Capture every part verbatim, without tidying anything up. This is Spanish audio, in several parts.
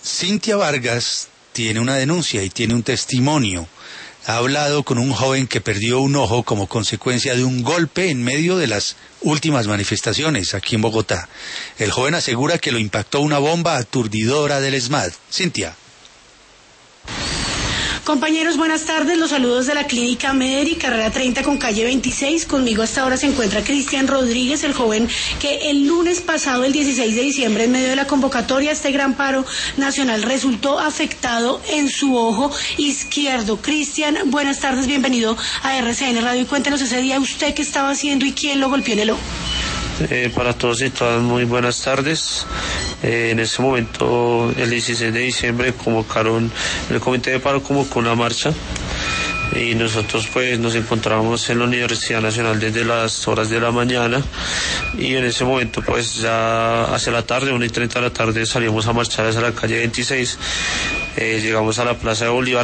Cintia Vargas tiene una denuncia y tiene un testimonio. Ha hablado con un joven que perdió un ojo como consecuencia de un golpe en medio de las últimas manifestaciones aquí en Bogotá. El joven asegura que lo impactó una bomba aturdidora del ESMAD. Cintia. Compañeros, buenas tardes. Los saludos de la Clínica Mederi, carrera treinta con calle veintiséis. Conmigo hasta ahora se encuentra Cristian Rodríguez, el joven que el lunes pasado, el dieciséis de diciembre, en medio de la convocatoria a este gran paro nacional, resultó afectado en su ojo izquierdo. Cristian, buenas tardes, bienvenido a R C N Radio y cuéntenos ese día usted qué estaba haciendo y quién lo golpeó en el ojo. Eh, para todos y todas, muy buenas tardes. Eh, en este momento, el dieciséis de diciembre, convocaron, el Comité de Paro convocó una marcha y nosotros pues nos encontrábamos en la Universidad Nacional desde las horas de la mañana y en ese momento pues ya hacia la tarde, una y treinta de la tarde, salimos a marchar hacia la calle veintiséis, eh, llegamos a la Plaza de Bolívar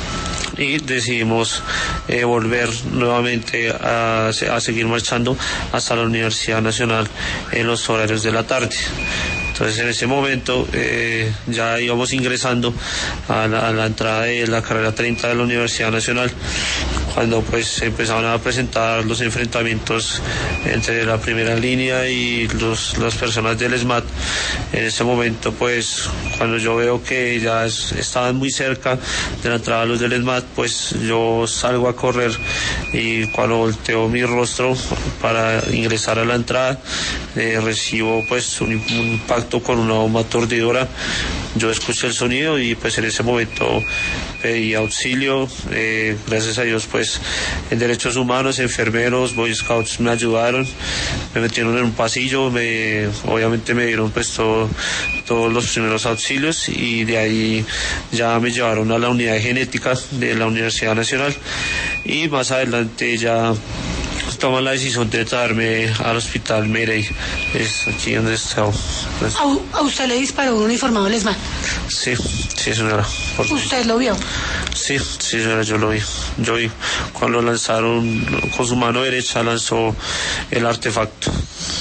y decidimos eh, volver nuevamente a, a seguir marchando hasta la Universidad Nacional en los horarios de la tarde. Entonces en ese momento eh, ya íbamos ingresando a la, a la entrada de la carrera treinta de la Universidad Nacional, cuando pues empezaron a presentar los enfrentamientos entre la primera línea y los, las personas del ESMAD. En ese momento pues cuando yo veo que ya es, estaban muy cerca de la entrada los del ESMAD, pues yo salgo a correr y cuando volteo mi rostro para ingresar a la entrada eh, recibo pues un, un impacto con una bomba aturdidora. Yo escuché el sonido y pues en ese momento pedí auxilio. Eh, gracias a Dios pues en derechos humanos, enfermeros, Boy Scouts me ayudaron, me metieron en un pasillo, me, obviamente me dieron pues todo, todos los primeros auxilios y de ahí ya me llevaron a la unidad de genética de la Universidad Nacional y más adelante ya toman la decisión de traerme al hospital Mederi, es aquí donde está. Pues. ¿A, ¿A usted le disparó un uniformado del ESMAD? Sí, sí señora. Por ¿Usted lo vio? Sí, sí señora, yo lo vi. Yo vi cuando lanzaron, con su mano derecha lanzó el artefacto.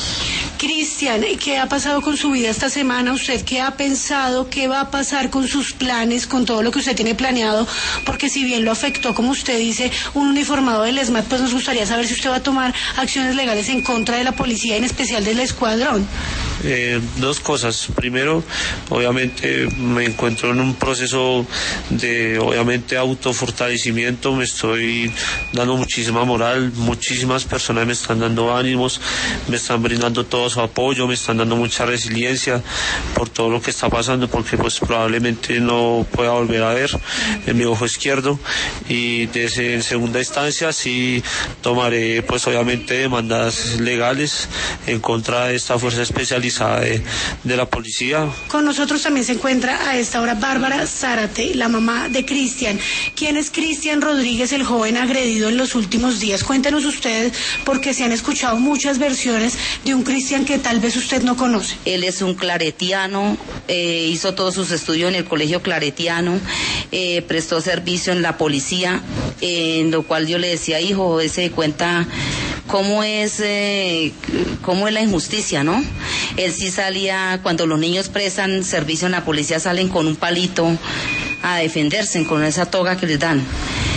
Cristian, ¿qué ha pasado con su vida esta semana? ¿Usted qué ha pensado? ¿Qué va a pasar con sus planes, con todo lo que usted tiene planeado? Porque si bien lo afectó, como usted dice, un uniformado del ESMAD, pues nos gustaría saber si usted va a tomar acciones legales en contra de la policía, en especial del escuadrón. Eh, dos cosas. Primero, obviamente me encuentro en un proceso de, obviamente, autofortalecimiento. Me estoy dando muchísima moral, muchísimas personas me están dando ánimos, me están brindando todo su apoyo, me están dando mucha resiliencia por todo lo que está pasando, porque pues probablemente no pueda volver a ver en mi ojo izquierdo. Y desde en segunda instancia sí tomaré pues obviamente demandas legales en contra de esta fuerza especializada De, de la policía. Con nosotros también se encuentra a esta hora Bárbara Zárate, la mamá de Cristian. ¿Quién es Cristian Rodríguez, el joven agredido en los últimos días? Cuéntenos ustedes, porque se han escuchado muchas versiones de un Cristian que tal vez usted no conoce. Él es un claretiano, eh, hizo todos sus estudios en el colegio claretiano, eh, prestó servicio en la policía, eh, en lo cual yo le decía, hijo, ese de cuenta cómo es eh, cómo es la injusticia, ¿no? Él sí salía, cuando los niños prestan servicio en la policía, salen con un palito a defenderse, con esa toga que les dan,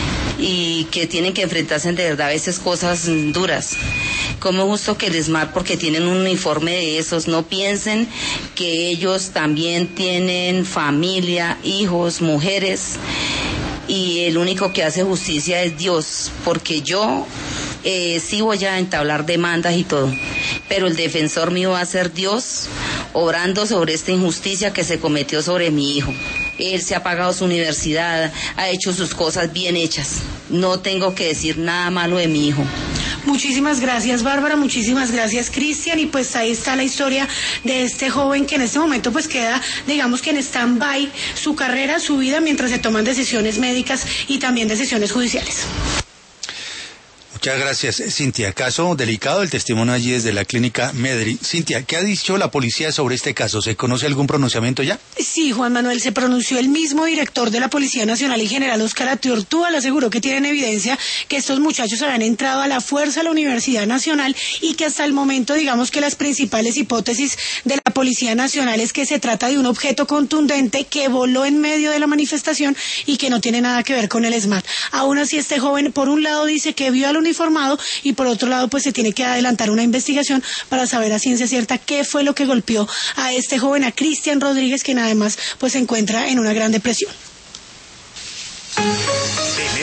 y que tienen que enfrentarse de verdad a veces cosas duras. Como justo que el ESMAD, porque tienen un uniforme de esos, no piensen que ellos también tienen familia, hijos, mujeres, y el único que hace justicia es Dios, porque yo eh, sí voy a entablar demandas y todo, pero el defensor mío va a ser Dios, obrando sobre esta injusticia que se cometió sobre mi hijo. Él se ha pagado su universidad, ha hecho sus cosas bien hechas. No tengo que decir nada malo de mi hijo. Muchísimas gracias, Bárbara, muchísimas gracias, Cristian, y pues ahí está la historia de este joven que en este momento pues queda, digamos que en stand-by su carrera, su vida, mientras se toman decisiones médicas y también decisiones judiciales. Muchas gracias, Cintia. Caso delicado, el testimonio allí desde la clínica Mederi. Cintia, ¿qué ha dicho la policía sobre este caso? ¿Se conoce algún pronunciamiento ya? Sí, Juan Manuel, se pronunció el mismo director de la Policía Nacional y general Óscar Atiortúa, le aseguró que tienen evidencia que estos muchachos habían entrado a la fuerza a la Universidad Nacional y que hasta el momento, digamos que las principales hipótesis de la la Policía Nacional es que se trata de un objeto contundente que voló en medio de la manifestación y que no tiene nada que ver con el ESMAD. Aún así, este joven, por un lado, dice que vio al uniformado y por otro lado, pues se tiene que adelantar una investigación para saber a ciencia cierta qué fue lo que golpeó a este joven, a Cristian Rodríguez, quien además pues se encuentra en una gran depresión.